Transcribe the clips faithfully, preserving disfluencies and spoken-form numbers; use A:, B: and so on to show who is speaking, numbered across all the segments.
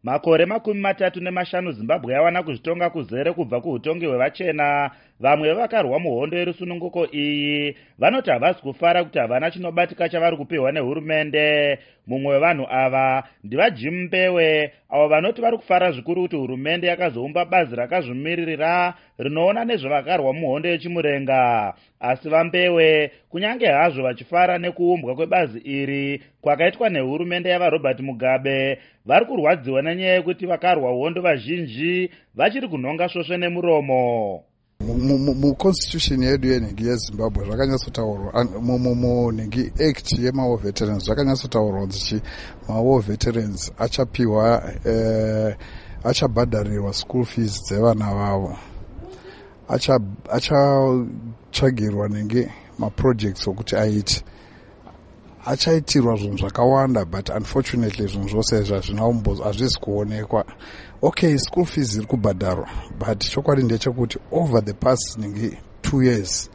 A: Makore makumi matatu nemashanu Zimbabwe yawana kuzvitonga kuzere kubva kuutongi hwevachena. Vamwe vakarwa muhondo yerusununguko iyi vanoti havasi kufara kuti havana chinobatika chavari kupiwa nehurumende. Mumwe wevanhu ava ndivaJim Mbewe, avo vanoti vari kufara zvikuru kuti hurumende yakazoumba bazi rakazvimiririra rinoona nezvavakarwa muhondo yechimurenga. Asi vaMbewe, kunyange hazvo vachifara nekuumbwa kwebazi iri kwakaitwa nehurumende yavaRobert Mugabe, vari kurwadziwa nenyaya yekuti vakarwa hondo vazhinji vachiri kunhonga svosve nemuromo.
B: Muconstitution yedu yenhengi yeZimbabwe zvakanyatsotaurwa munhengi act yemawar veterans zvakanyatsotaurwa kuti mawar veterans achapiwa eh, achabhadharirwa school fees dzevana vavo, achatsvagirwa nenge maprojects okuti aite, achaitirwa zvinhu zvakawanda, but unfortunately zvinhu zvose izvi hazvina umbozo, hazvisi kuonekwa. Okay, school fees iri kubhadharwa, but chokwadi ndechekuti over the past nenge two years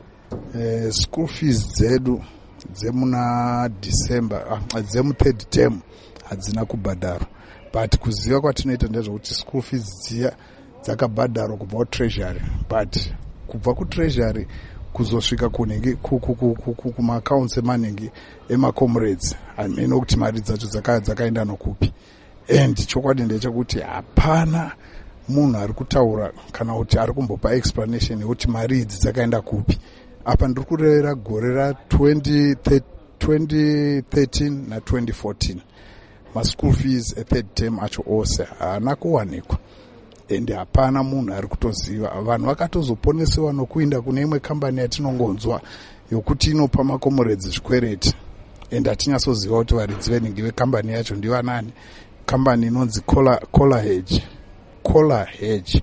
B: uh, school fees dzedu dzemuna December uh, dzemu third term hadzina kubhadharwa, but kuziva kwatinoita ndezvekuti school fees dziya dzakabhadharwa kubva kutreasury, but kubva kutreasury kuzosvika kunenge kumaaccounts emanenge emacomrades hamene kuti mari dzacho dzakaenda nokupi. And chokwadi ndechekuti hapana munhu ari kutaura kana kuti ari kumbopa explanation yekuti mari idzi dzakaenda kupi. Apa ndiri kureva gore ra twenty thirteen na twenty fourteen maschool fees e third term acho ose haana kuwanikwa, and hapana munhu ari kutoziva. Vanhu vakatozoponesewa nokuinda kune imwe kambani yatinongonzwa yokuti inopa makomoreds zvikwereti, and hatinyatsoziva kuti varidzi venenge vekambani yacho ndivanani. Kambani inonzi Collar Hedge, Collar Hedge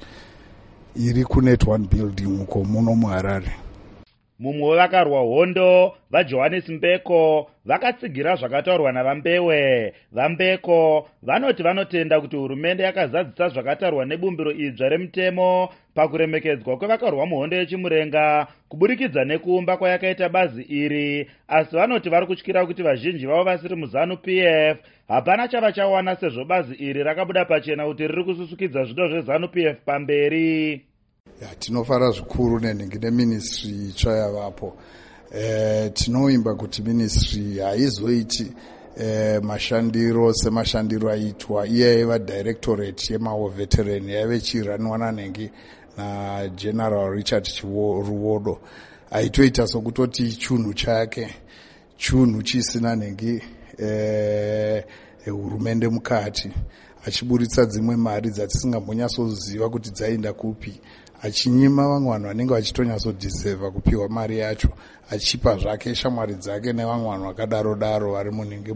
B: iri kunet one building uko muno muHarare.
A: Mumwe wavakarwa hondo vaJohannes Mbeko vakatsigira zvakataurwa navaMbewe. VaMbeko vanoti vanotenda kuti hurumende yakazadzisa zvakataurwa nebumbiro idzva remutemo pakuremekedzwa kwevakarwa muhondo yechimurenga kuburikidza nekuumba kwayakaita bazi iri, asi vanoti vari kutyira kuti vazhinji vavo vasiri muZANU-P F hapana chava chawana sezvo bazi iri rakabuda pachena kuti riri kususukidza zvido zveZANU-P F pamberi.
B: Ya, tinofara zvikuru nenhengi neministry itsva yavapo. E, tinoimba kuti ministry haizoiti e, mashandiro semashandiro aitwa iye yaiva directorate yemawar veteran yaive chiraniwa nanhengi naGeneral Richard Ruwodo. Aitoita sokutoti chunhu chake, chunhu chisina nhengi e, hurumende mukati, achiburitsa dzimwe mari dzatisingambonyatsoziva kuti dzaenda kupi, achinyima vamwe vanhu vanenge vachitonyatsodeserva kupiwa mari yacho, achipa zvake shamwari dzake nevamwe vanhu vakadaro daro vari munenge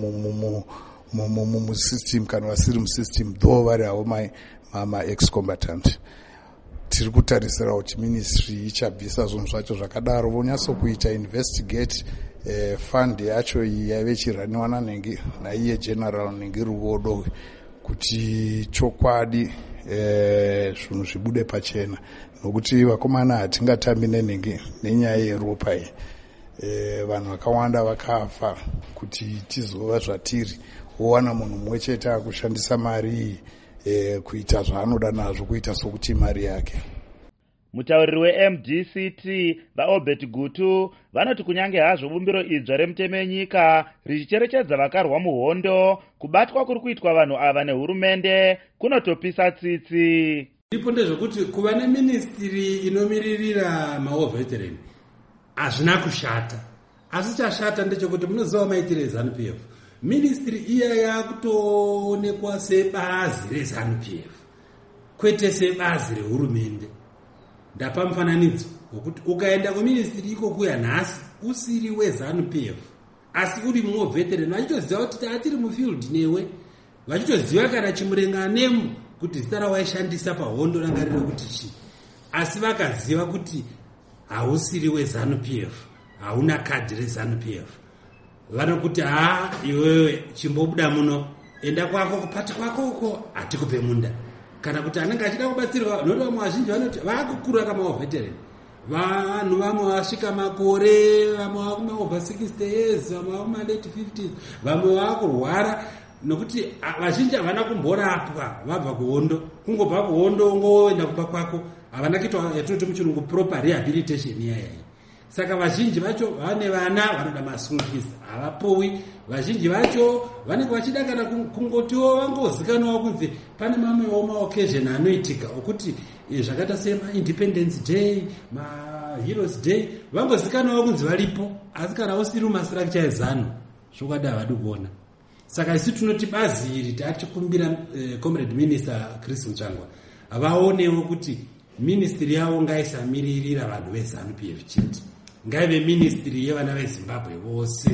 B: musystem kana vasiri musystem, though vari havo ma-ex-combatant. Tiri kutarisira kuti ministry ichabvisa zvinhu zvacho zvakadaro, vonyatsokuita investigate eh, fund yacho iyi yaive chiraniwa nanenge naiye General Nengi Ruwodo kuti chokwadi zvinhu eh, zvibude pachena, nokuti vakomana hatingatambi nenenge nenyaya yeropa iyi. Eh, vanhu vakawanda vakafa kuti tizova zvatiri, wowana munhu mumwe chete akushandisa mari iyi eh, kuita zvaanoda nazvo, kuita sokuti mari yake.
A: Mutauriri we-M D C T vaObert Gutu vanoti kunyange hazvo bumbiro idzva remutemo wenyika richicherechedza vakarwa muhondo, kubatwa kuri kuitwa vanhu ava nehurumende kunotopisa tsitsi.
C: Ndipo ndezvokuti kuva neministry inomiririra mawar veteran hazvina kushata, asi chashata ndechekuti munoziva maitire eZANU-P F. Ministry iya yakutoonekwa sebazi reZANU-P F kwete sebazi rehurumende. Ndapa mufananidzo wokuti ukaenda kuministry iko kuya nhasi usiri weZANU-P F asi uri mumwe veteran, vachitoziva kuti atiri mufield newe, vachitoziva kana chimurenga nemu kuti zita rawaishandisa pahondo ranga riri kuti chi, asi vakaziva kuti hausiri weZANU-P F, hauna kadhi reZANU-P F, vanokuti haa iwewe chimbobuda muno, enda kwako kupata kwako uko hatikupe munda. Kana kuti anenge achida kubatsirwa, nokuti vamwe vazhinji vanoti vaakukura kamawar veteran, vanhu vamwe vasvika makore, vamwe vakuma over sixty years, vamwe vakuma late fifties, vamwe vakurwara, nokuti vazhinji havana kumborapwa vabva kuhondo. Kungobva kuhondo ngoenda kumba kwako havana kuitwa yatinoti muchirungu proper rehabilitation iyayai. Saka vazhinji vacho vane vana vanoda maschool fees havapowi. Vazhinji vacho vanenge vachida kana kungotiwo vangozikanwawo kunzi pane mamwewo maoccasion anoitika okuti zvakaita sema Independence Day, ma Heroes Day, vangozikanwawo kunzi varipo, asi kana usiri mumastructure ezano zvokada havadi kuona. Saka isi tunoti bazi iri tachikumbira eh, comrade minister Chris Muchangwa vaonewo kuti ministry yavo ngaisamiririra vanhu veZANU P F chete, ngaive ministry yevana veZimbabwe vose.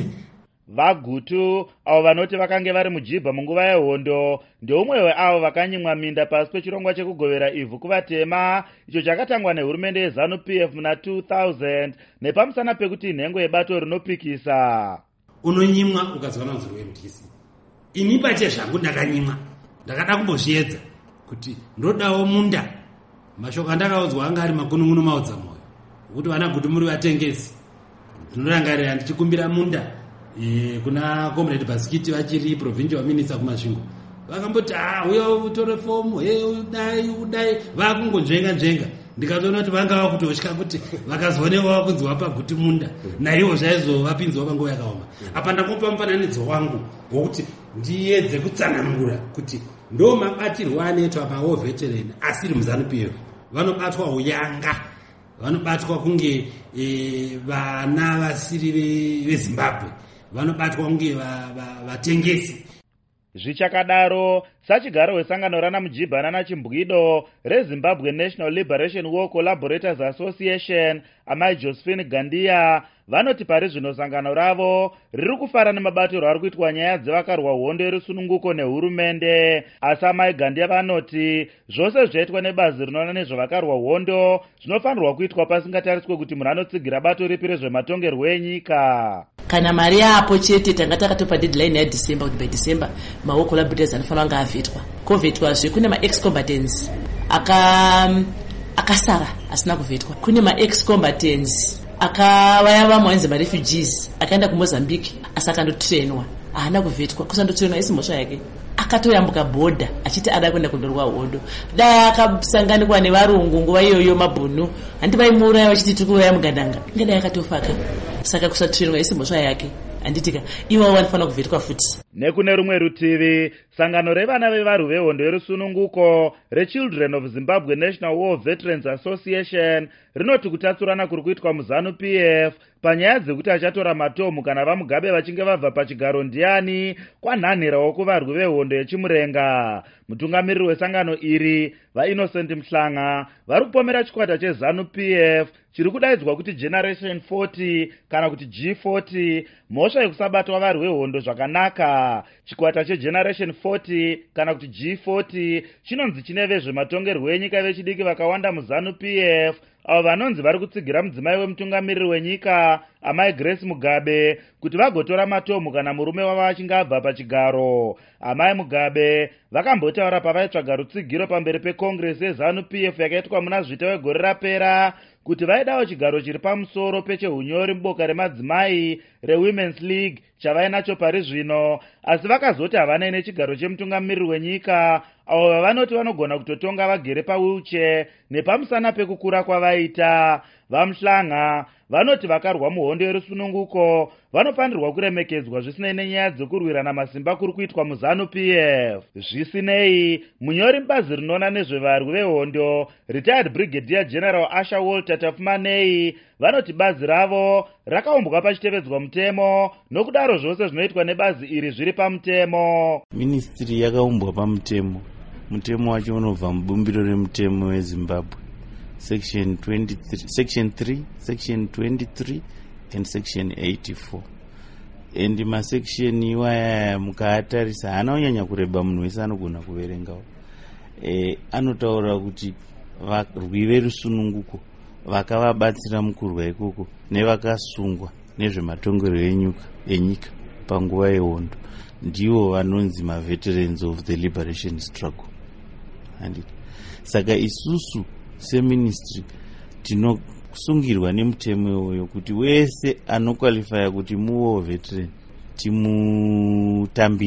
A: Vagutu avo vanoti vakange vari mujibha munguva yehondo ndeumwe weavo vakanyimwa minda pasi pechirongwa chekugovera ivhu kuvatema icho chakatangwa nehurumende yeZANU P F muna two thousand nepamusana pekuti nhengo yebato rinopikisa.
C: Unonyimwa ukazwa nonzi rwemutisi. Ini pache zvangu ndakanyimwa, ndakada kumbozviedza kuti ndodawo munda. Mashoko andakaudzwa anga ari magunun'unu maudza moyo kuti vana gutu muri vatengesi. Ndinorangarira ndichikumbira munda e, kuna comrade Baskiti vachiri provincial minister kumasvingo. Vakamboti ah uya utore fomu he udai udai vakungonzvenga nzvenga. Ndikatoona kuti vanga vakutosvika kuti vakazoonewa kunzi wapa guti munda naivo zvaizovapinzwa panguva yakaoma. Apa ndakupa mufananidzo wangu wokuti ndiedze kutsanangura kuti ndo mabatirwo anoitwa pawo veteran asiri muZANU P F. Vanobatwa uyanga, vanobatwa kunge e, vana vasiri veZimbabwe, vanobatwa kunge vatengesi va, va
A: Zvichakadaro, sachigaro wesangano rana mujibhana na chimbwido reZimbabwe National Liberation War Collaborators Association amai Josephine Gandia vanoti pari zvino sangano ravo riri kufara nemabatiro ari kuitwa nyaya dzevakarwa hondo yerusununguko nehurumende. Asi amai Gandia vanoti zvose zvaitwa nebazi rinoona nezvavakarwa hondo zvinofanirwa kuitwa pasingatariswe kuti munhu anotsigira bato ripi rezvematongerwo enyika.
D: Kana mari yapo chete tanga takatopa deadline ya December kuti by December ma collaborators anofanira kunge avhetwa. Kovhetwa zve kune ma ex combatants aka akasara asina kuvhetwa. Kune ma ex combatants akavaya vamwe vanzi ma refugees akaenda kuMozambique asakandotrainwa haana kuvhetwa. Kusandotrainwa isi mhosva yake. Akatoyambuka border achiti ada kuenda kundorwa hondo. Dai akasanganikwa nevarungu nguva iyoyo mabhunu handi vaimuuraya vachiti tiri kuuraya mugandanga. Ingada yakatofaka. Saka kusatrainwa isi mhosva yake. Anditika ivo vanofanira kuvhetwa futi.
A: Nekune rumwe rutivi, sangano revana vevaru vehondo yerusununguko reChildren of Zimbabwe National War Veterans Association rinoti kutatsurana kuri kuitwa muZANU P F panyaya dzekuti achatora matomu kana vamugabe vachinge vabva pachigaro ndiani kwanhanhirawo kuvarwi vehondo yechimurenga. Mutungamiriri wesangano iri vaInnocent Mhlanga vari kupomera chikwata cheZANU P F chiri kudaidzwa kuti Generation forty kana kuti G forty, mhosva yekusabatwa varwi vehondo zvakanaka. Chikwata cheGeneration forty kana kuti G forty chinonzi chine vezvematongerwo enyika vechidiki vakawanda muZANU P F avo vanonzi vari kutsigira mudzimai wemutungamiriri wenyika amai Grace Mugabe kuti vagotora matomu kana murume wavo achinge abva pachigaro. Amai Mugabe vakambotaura pavaitsvaga rutsigiro pamberi peCongress yeZANU P F yakaitwa muna zvita wegore rapera kuti vaidawo chigaro chiri pamusoro pechehunyori muboka remadzimai reWomen's League chavainacho pari zvino, asi vakazoti havana nechigaro chemutungamiriri wenyika avo vavanoti vanogona kutotonga vagere pawheelchair nepamusana pekukura kwavaita. VaMhlanga vanoti vakarwa muhondo yerusununguko vanofanirwa kuremekedzwa zvisinei nenyaya dzekurwirana masimba kuri kuitwa muZANU P F. Zvisinei, munyori mubazi rinoona nezvevarwi vehondo retired Brigadier General Asha Walter Tafumanei vanoti bazi ravo rakaumbwa pachitevedzwa mutemo, nokudaro zvose zvinoitwa nebazi iri zviri pamutemo.
E: Ministry yakaumbwa pamutemo. Mutemo wacho unobva mubumbiro remutemo weZimbabwe section twenty-three, section three, section twenty-three and section eighty-four. And ma section iwaya mukaatarisa haana kunyanya kureba munhu wese anogona kuverengawo. E, anotaura kuti varwi verusununguko vakavabatsira mukurwa ikoko nevakasungwa nezvematongerwo enyika enyika panguva yehondo ndivo vanonzi ma veterans of the liberation struggle. And saka isusu seministry tinosungirwa nemutemo iwoyo kuti wese anokwalifaya kuti muwo veteran timutambire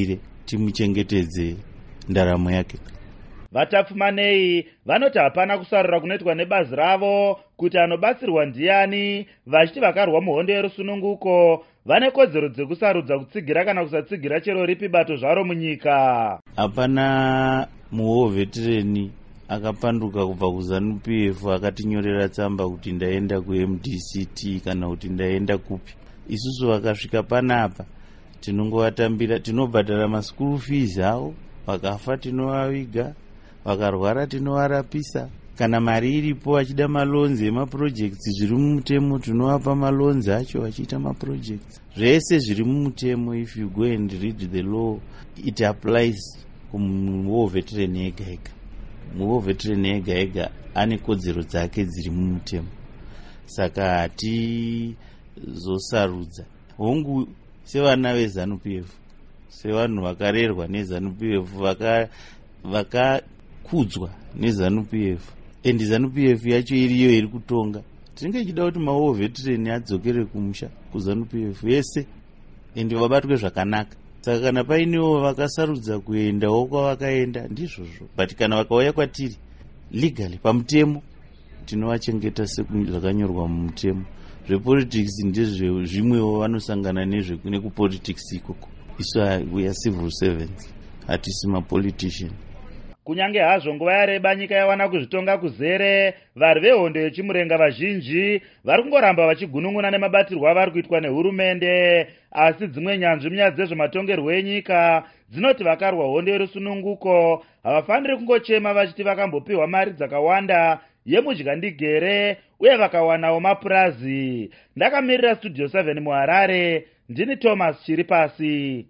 E: timuchengetedze ndaramo yake.
A: Vatapfumanei vanoti hapana kusarura kunoitwa nebazi ravo kuti anobatsirwa ndiani, vachiti vakarwa muhondo yerusununguko vane kodzero dzekusarudza kutsigira kana kusatsigira chero ripi bato zvaro munyika.
E: Hapana muwo veterani akapanduka kubva kuZANU P F akatinyorera tsamba kuti ndaenda kuM D C T kana kuti ndaenda kupi. Isusu vakasvika panapa tinongovatambira, tinobhadhara maschool fees avo, vakafa tinovaviga, vakarwara tinovarapisa. Kana mari iripo vachida malonzi emaprojects zviri mumutemo tinovapa malonzi acho vachiita maprojects. Zvese zviri mumutemo, if you go and read the law, it applies kumuwo veteran yega yega. Muwo veteran yega yega ane kodzero dzake dziri mumutemo. Saka hati zosarudza hongu sevana veZANU P F, sevanhu vakarerwa neZANU P F, vaka vakakudzwa neZANU P F, and ZANU P F yacho iriyo iri kutonga. Tinenge chida kuti mawo veteran adzokere kumusha kuZANU P F yese ende vabatwe zvakanaka. Saka kana painewo vakasarudza kuendawo kwavakaenda ndizvozvo, but kana vakauya kwatiri legally pamutemo tinovachengeta sezvakanyorwa mumutemo. Zvepolitics ndizvo zvimwewo vanosangana nezve nekupolitics ikoko. Isu we are civil servants, hatisi mapolitician.
A: Kunyange hazvo nguva yareba nyika yawana kuzvitonga kuzere, vari vehondo yechimurenga vazhinji vari kungoramba vachigunun'una nemabatirwo avari kuitwa nehurumende, asi dzimwe nyanzvi munyaya dzezvematongerwo enyika dzinoti vakarwa hondo yerusununguko havafaniri kungochema vachiti vakambopiwa mari dzakawanda yemudya ndigere uye vakawanawo mapurazi. Ndakamirira Studio seven muHarare, ndini Thomas Chiripasi.